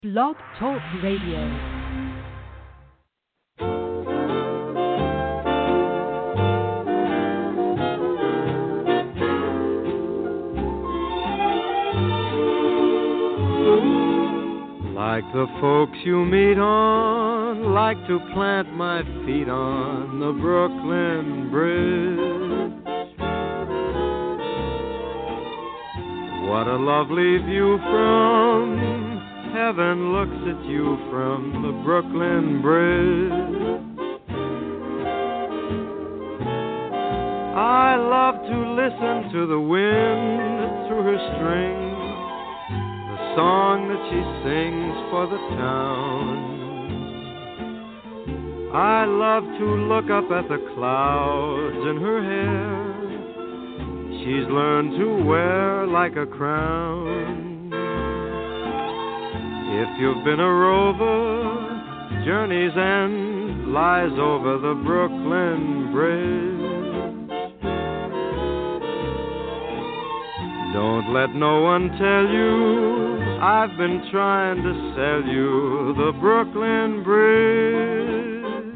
Blog Talk Radio. Like the folks you meet on, like to plant my feet on the Brooklyn Bridge. What a lovely view from heaven looks at you from the Brooklyn Bridge. I love to listen to the wind through her strings, song that she sings for the town. I love to look up at the clouds in her hair. She's learned to wear like a crown. If you've been a rover, journey's end lies over the Brooklyn Bridge. Don't let no one tell you I've been trying to sell you the Brooklyn Bridge.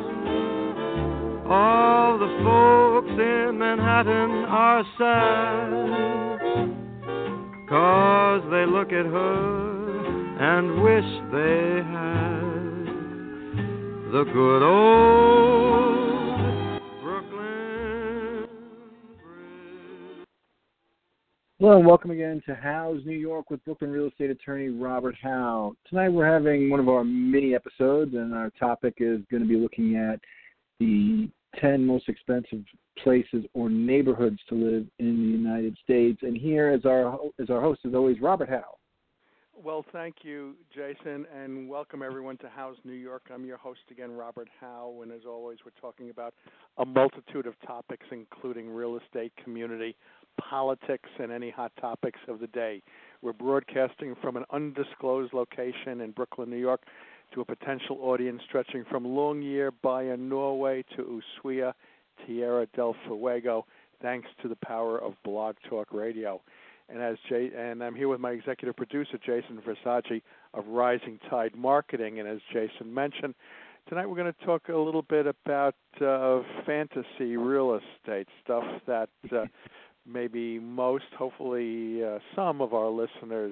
All the folks in Manhattan are sad, 'cause they look at her and wish they had the good old Brooklyn Bridge. Hello and welcome again to Howe's New York with Brooklyn real estate attorney Robert Howe. Tonight we're having one of our mini episodes, and our topic is going to be looking at the 10 most expensive places or neighborhoods to live in the United States. And here is our host, as always, Robert Howe. Well, thank you, Jason, and welcome everyone to Howe's New York. I'm your host again, Robert Howe, and as always, we're talking about a multitude of topics, including real estate, community, politics, and any hot topics of the day. We're broadcasting from an undisclosed location in Brooklyn, New York, to a potential audience stretching from Longyear, Bayern, Norway, to Ushuaia, Tierra del Fuego, thanks to the power of Blog Talk Radio. And I'm here with my executive producer, Jason Versace of Rising Tide Marketing. And as Jason mentioned, tonight we're going to talk a little bit about fantasy real estate, stuff that maybe most, hopefully some of our listeners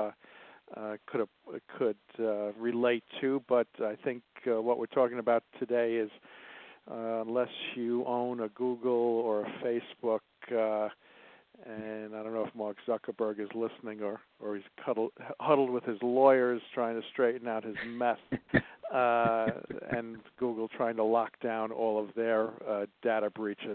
could relate to. But I think what we're talking about today is unless you own a Google or a Facebook, and I don't know if Mark Zuckerberg is listening or he's huddled with his lawyers trying to straighten out his mess, and Google trying to lock down all of their data breaches.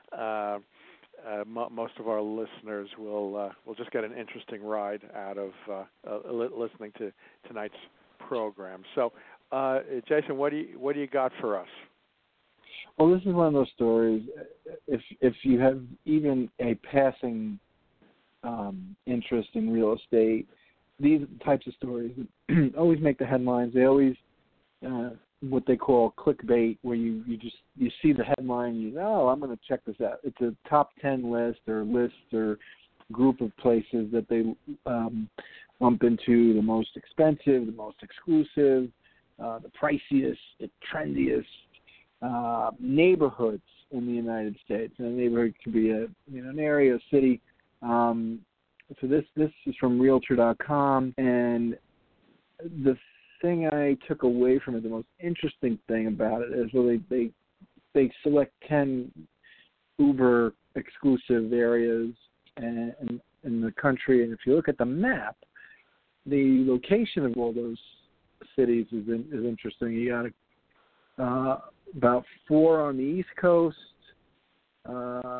Most of our listeners will just get an interesting ride out of listening to tonight's program. So, Jason, what do you got for us? Well, this is one of those stories. If you have even a passing interest in real estate, these types of stories always make the headlines. They always what they call clickbait, where you see the headline, I'm going to check this out. It's a top 10 list or group of places that they lump into the most expensive, the most exclusive, the priciest, the trendiest neighborhoods in the United States. And a neighborhood could be an area, a city. So this is from Realtor.com, and the thing I took away from it, the most interesting thing about it, is they select 10 uber exclusive areas in the country, and if you look at the map, the location of all those cities is interesting. You got about 4 on the East Coast, 2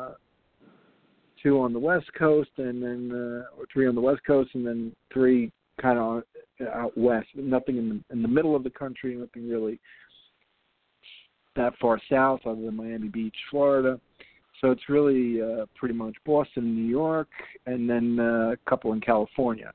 on the West Coast, and then or 3 on the West Coast, and then 3 kind of out west. Nothing in the middle of the country. Nothing really that far south, other than Miami Beach, Florida. So it's really pretty much Boston, New York, and then a couple in California.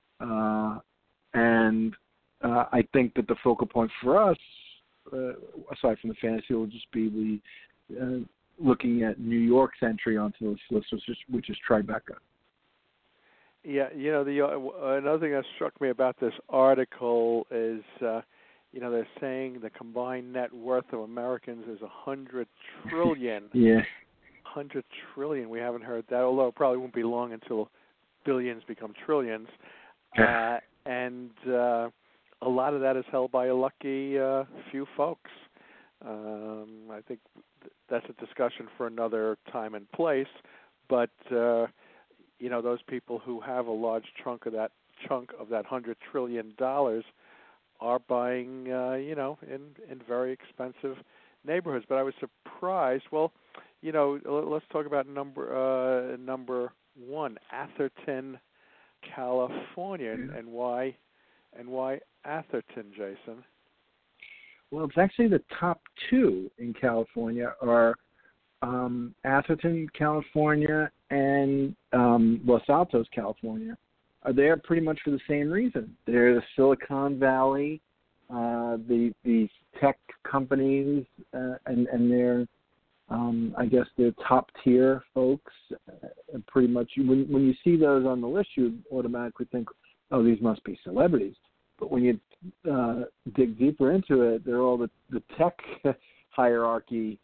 And I think that the focal point for us, aside from the fantasy, will just be the looking at New York's entry onto this list, which is Tribeca. Yeah, another thing that struck me about this article is, they're saying the combined net worth of Americans is 100 trillion. Yeah. 100 trillion. We haven't heard that, although it probably won't be long until billions become trillions. And a lot of that is held by a lucky few folks. I think that's a discussion for another time and place. But those people who have a large chunk of that $100 trillion are buying, in very expensive neighborhoods. But I was surprised. Well, let's talk about number one, Atherton, California, and why Atherton, Jason? Well, it's actually the top two in California are Atherton, California, and Los Altos, California. Are there pretty much for the same reason. They're the Silicon Valley, the tech companies, and they're, I guess, they're top tier folks. Pretty much, when you see those on the list, you automatically think, oh, these must be celebrities. But when you dig deeper into it, they're all the tech hierarchy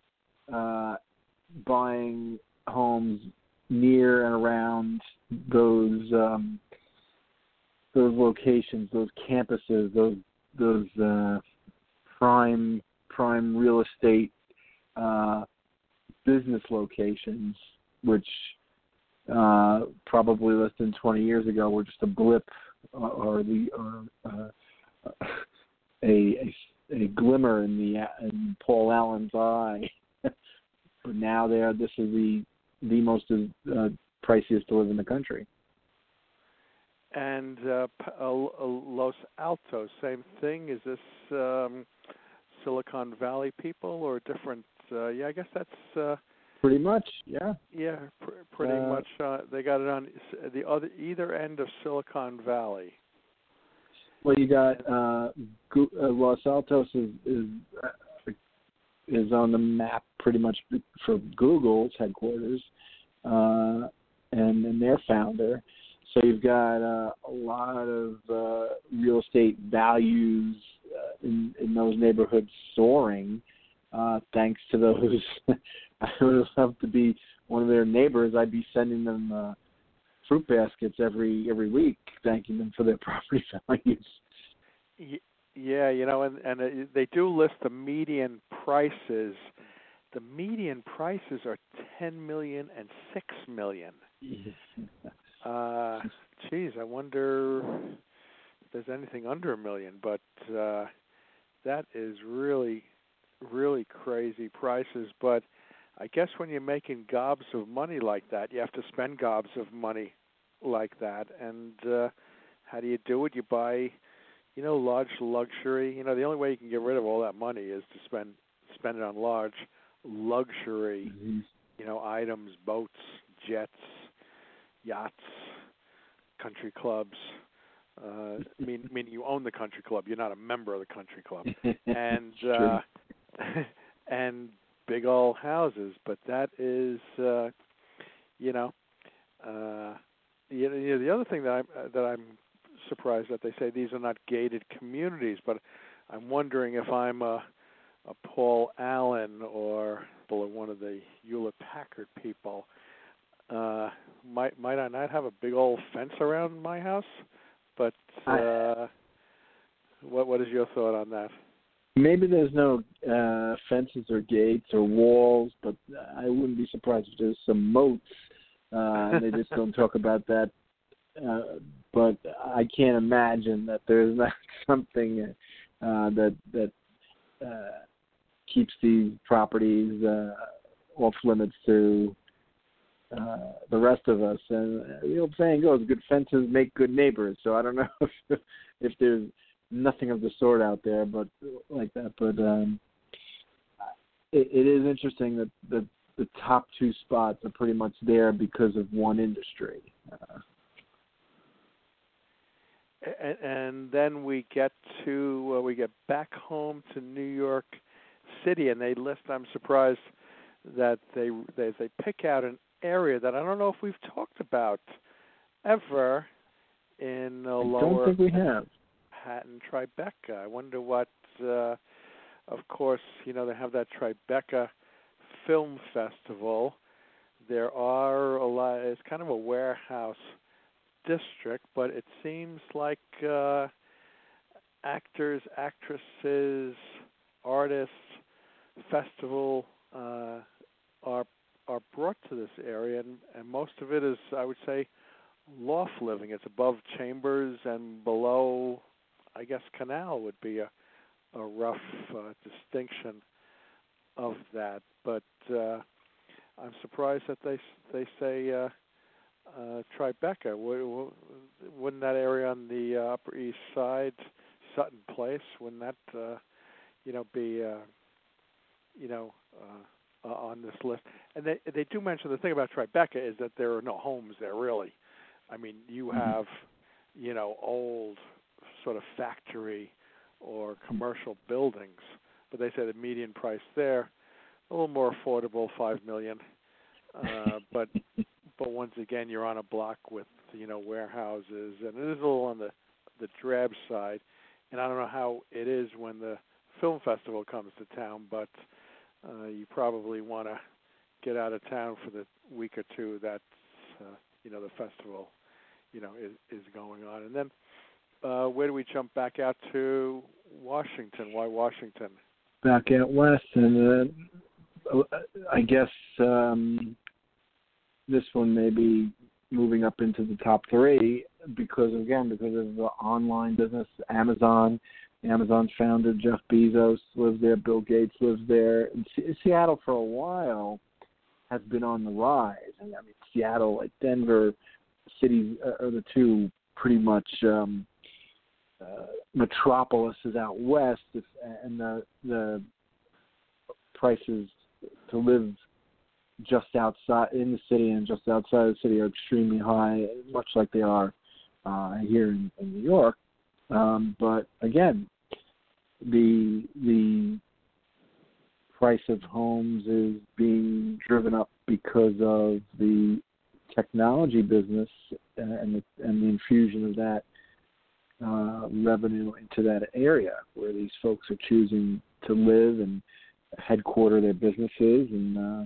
buying homes near and around those locations, those campuses, those prime real estate business locations, which probably less than 20 years ago were just a blip or a glimmer in Paul Allen's eye. But now this is the most priciest to live in the country. And Los Altos, same thing. Is this Silicon Valley people or different? I guess that's pretty much. Yeah. Yeah, pretty much. They got it on either end of Silicon Valley. Well, you got Los Altos is on the map pretty much for Google's headquarters, and their founder. So you've got a lot of real estate values in those neighborhoods soaring, thanks to those. I would love to be one of their neighbors. I'd be sending them fruit baskets every week, thanking them for their property values. Yeah, and they do list the median prices. The median prices are $10 million and $6 million. Geez, I wonder if there's anything under $1 million, but that is really, really crazy prices. But I guess when you're making gobs of money like that, you have to spend gobs of money like that. And how do you do it? You buy, large luxury. The only way you can get rid of all that money is to spend it on large luxury, items, boats, jets, yachts, country clubs. Meaning you own the country club. You're not a member of the country club. And and big old houses. But that is, the other thing that I'm surprised that they say these are not gated communities. But I'm wondering if I'm a Paul Allen or one of the Hewlett Packard people. Might I not have a big old fence around my house? But what is your thought on that? Maybe there's no fences or gates or walls, but I wouldn't be surprised if there's some moats. They just don't talk about that. But I can't imagine that there's not something that keeps these properties off limits to the rest of us. And the old saying goes, good fences make good neighbors. So I don't know if there's nothing of the sort out there, but like that. But it is interesting that the top two spots are pretty much there because of one industry. And then we get back home to New York City, and they list. I'm surprised that they pick out an area that I don't know if we've talked about ever, in I don't lower think we have. Manhattan, Tribeca. I wonder what. Of course, they have that Tribeca Film Festival. There are a lot. It's kind of a warehouse district, but it seems like actors, actresses, artists, festival are brought to this area, and most of it is, I would say, loft living. It's above Chambers and below, I guess, Canal would be a rough distinction of that. But I'm surprised that they say Tribeca. Wouldn't that area on the Upper East Side, Sutton Place, wouldn't that be on this list? And they do mention the thing about Tribeca is that there are no homes there really. I mean, you have old sort of factory or commercial buildings, but they say the median price there a little more affordable, $5 million. But once again, you're on a block with warehouses, and it is a little on the drab side. And I don't know how it is when the film festival comes to town, but you probably want to get out of town for the week or two that the festival is going on. And then where do we jump back out to? Washington. Why Washington? Back out west, and I guess this one may be moving up into the top three because of the online business. Amazon's founder Jeff Bezos lives there. Bill Gates lives there. And Seattle for a while has been on the rise. And I mean, Seattle, like Denver, cities are the two pretty much metropolises out west, and the prices to live just outside in the city and just outside the city are extremely high, much like they are here in New York. But again, the price of homes is being driven up because of the technology business and the infusion of that revenue into that area where these folks are choosing to live and headquarter their businesses. And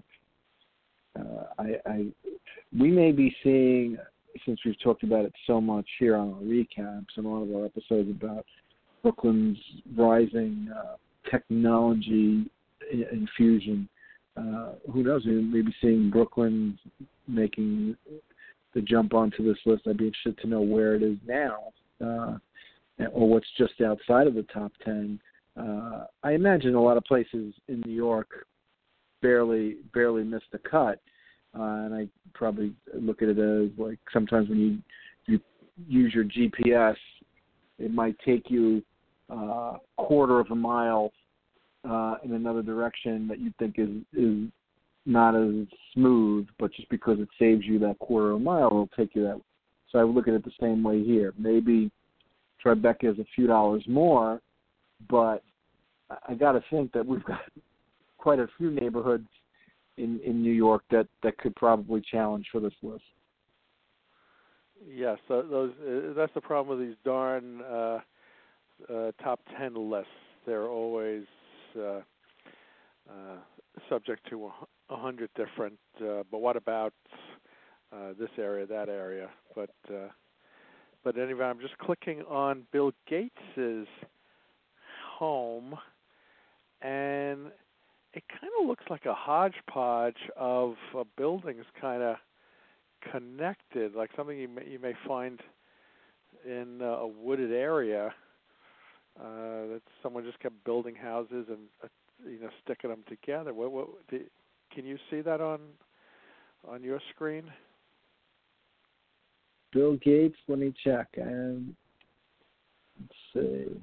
we may be seeing, since we've talked about it so much here on our recaps and a lot of our episodes about Brooklyn's rising technology infusion, who knows, we may be seeing Brooklyn making the jump onto this list. I'd be interested to know where it is now, or what's just outside of the top 10. I imagine a lot of places in New York barely missed the cut, and I probably look at it as like sometimes when you use your GPS, it might take you a quarter of a mile in another direction that you think is not as smooth, but just because it saves you that quarter of a mile, it'll take you that. So I would look at it the same way here. Maybe Tribeca is a few dollars more, but I got to think that we've got quite a few neighborhoods in New York that could probably challenge for this list. Yes, that's the problem with these darn top 10 lists. They're always subject to 100 different, but what about this area, that area? But anyway, I'm just clicking on Bill Gates's home, and it kind of looks like a hodgepodge of buildings kind of connected, like something you may find in a wooded area that someone just kept building houses and sticking them together. Can you see that on your screen? Bill Gates, let me check. Let's see.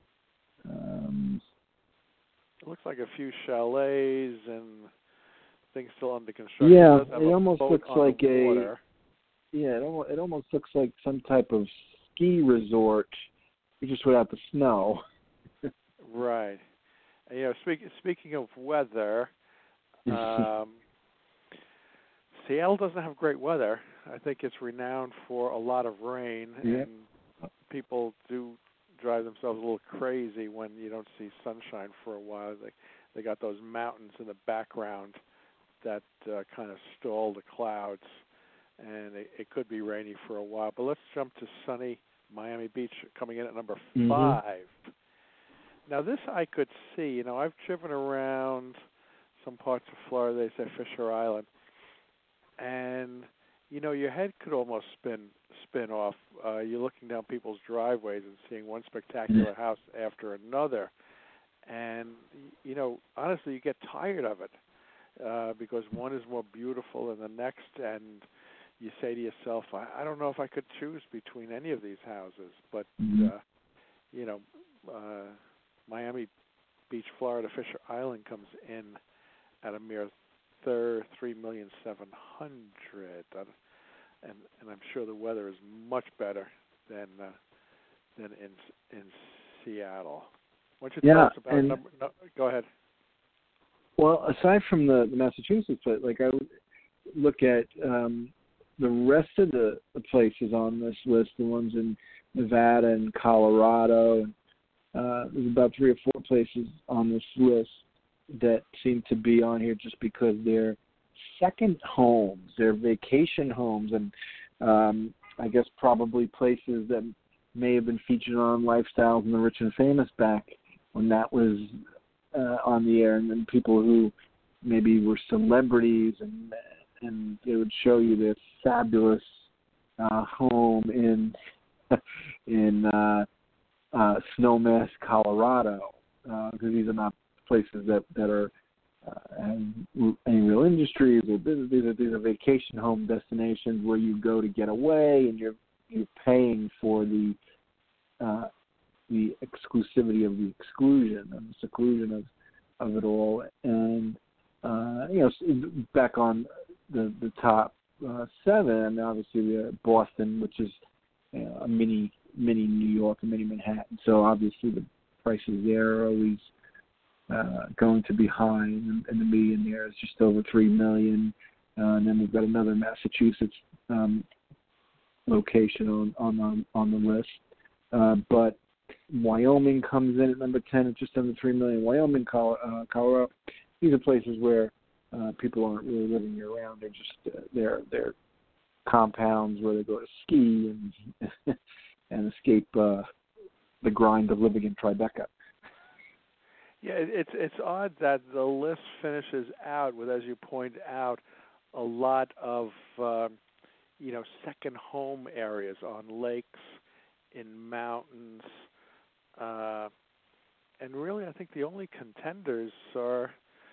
It looks like a few chalets and things still under construction. Yeah, it almost looks like it almost looks like some type of ski resort, just without the snow. Right. And, speaking of weather, Seattle doesn't have great weather. I think it's renowned for a lot of rain, Yeah. and people do drive themselves a little crazy when you don't see sunshine for a while. They got those mountains in the background that kind of stall the clouds, and it could be rainy for a while. But let's jump to sunny Miami Beach, coming in at number 5. Now, this I could see. You know, I've driven around some parts of Florida, they say Fisher Island, and, you know, your head could almost spin off. You're looking down people's driveways and seeing one spectacular house after another. And, you know, honestly, you get tired of it because one is more beautiful than the next, and you say to yourself, I don't know if I could choose between any of these houses. But, you know, Miami Beach, Florida, Fisher Island comes in at a mere $3,700,000, and I'm sure the weather is much better than in Seattle. Why don't you tell us about number? No, go ahead. Well, aside from the Massachusetts, but like I would look at the rest of the places on this list, the ones in Nevada and Colorado. There's about 3 or 4 places on this list that seem to be on here just because they're second homes, they're vacation homes, and I guess probably places that may have been featured on Lifestyles and the Rich and Famous back when that was on the air, and then people who maybe were celebrities, and they would show you this fabulous home in Snowmass, Colorado, because these are not places that are have any real industries or business. These are vacation home destinations where you go to get away, and you're paying for the exclusivity of the exclusion and the seclusion of it all. And you know, back on the top 7, obviously Boston, which is a mini New York, a mini Manhattan. So obviously the prices there are always going to be high, and the median there is just over $3 million. And then we've got another Massachusetts location on the list, but Wyoming comes in at number 10 at just under $3 million. Wyoming, Colorado, these are places where people aren't really living year round. They're just they're compounds where they go to ski and escape the grind of living in Tribeca. Yeah, it's odd that the list finishes out with, as you point out, a lot of second home areas on lakes, in mountains, and really I think the only contenders are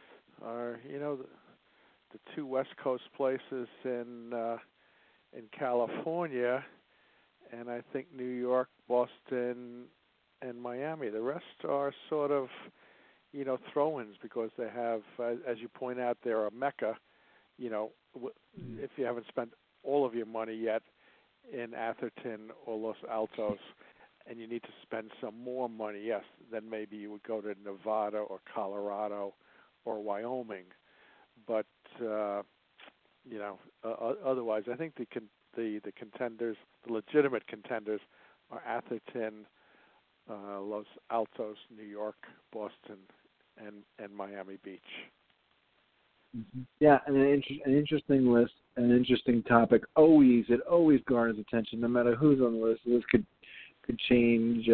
the 2 West Coast places in California, and I think New York, Boston, and Miami. The rest are sort of throw-ins because they have, as you point out, they're a mecca. If you haven't spent all of your money yet in Atherton or Los Altos, and you need to spend some more money, yes, then maybe you would go to Nevada or Colorado or Wyoming. But otherwise, I think the contenders, the legitimate contenders, are Atherton, Los Altos, New York, Boston, and Miami Beach. Mm-hmm. Yeah, and an interesting list, an interesting topic. It always garners attention, no matter who's on the list. The list could change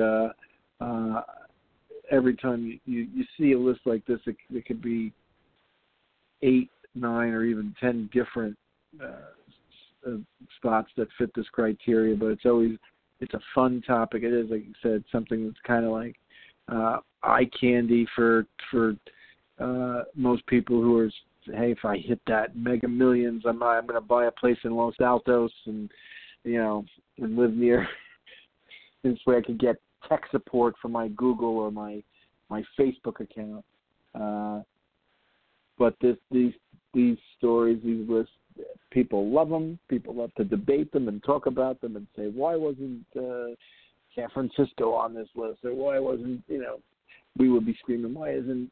every time you see a list like this. It could be 8, 9, or even 10 different spots that fit this criteria. But it's a fun topic. It is, like you said, something that's kind of like eye candy for most people who are, hey, if I hit that mega millions, I'm going to buy a place in Los Altos and live near. This way I could get tech support for my Google or my Facebook account. But these stories, these lists, people love them. People love to debate them and talk about them and say, why wasn't San Francisco on this list? Or why wasn't, we would be screaming, why isn't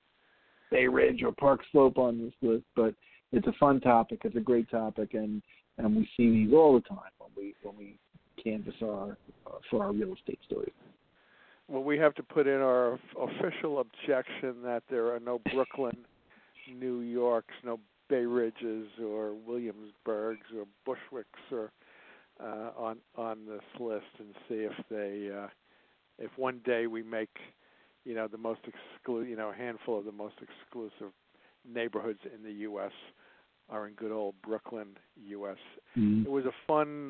Bay Ridge or Park Slope on this list? But it's a fun topic. It's a great topic. And and we see these all the time when we canvass for our real estate stories. Well, we have to put in our official objection that there are no Brooklyn, New Yorks, no Bay Ridges or Williamsburgs or Bushwicks or on this list, and see if one day we make the most a handful of the most exclusive neighborhoods in the U.S. are in good old Brooklyn, U.S. Mm-hmm. It was a fun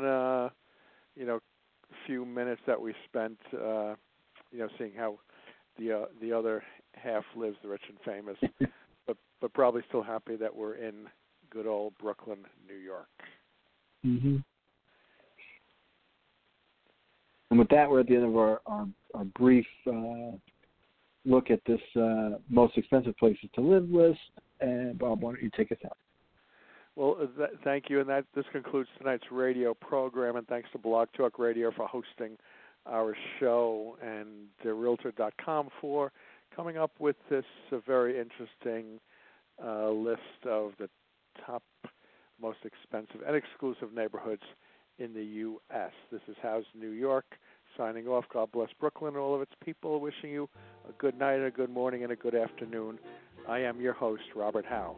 few minutes that we spent seeing how the other half lives, the rich and famous, but probably still happy that we're in good old Brooklyn, New York. Mm-hmm. And with that, we're at the end of our brief look at this most expensive places to live list. And Bob, why don't you take us out? Well, thank you, and this concludes tonight's radio program. And thanks to Blog Talk Radio for hosting our show, and Realtor.com for coming up with this very interesting list of the top most expensive and exclusive neighborhoods in the U.S. This is House New York signing off. God bless Brooklyn and all of its people. Wishing you a good night, a good morning, and a good afternoon. I am your host, Robert Howe.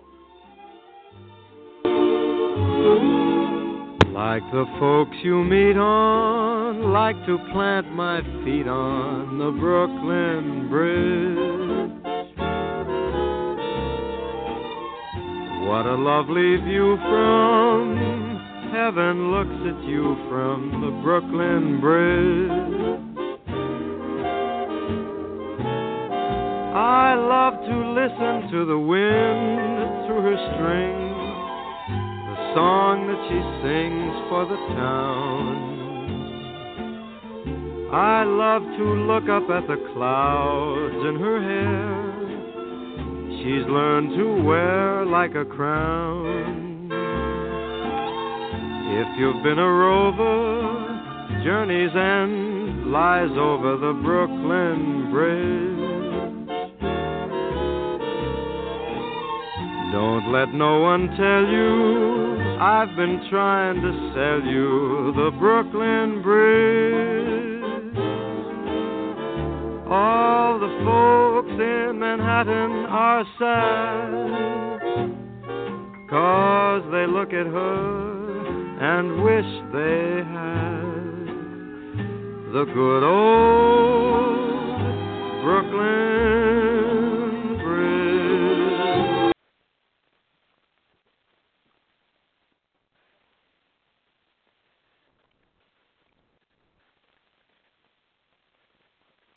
Like the folks you meet on, like to plant my feet on the Brooklyn Bridge. What a lovely view from heaven looks at you from the Brooklyn Bridge. I love to listen to the wind through her strings, the song that she sings for the town. I love to look up at the clouds in her hair. She's learned to wear like a crown. If you've been a rover, journey's end lies over the Brooklyn Bridge. Don't let no one tell you I've been trying to sell you the Brooklyn Bridge. All the folks in Manhattan are sad, 'cause they look at her and wish they had the good old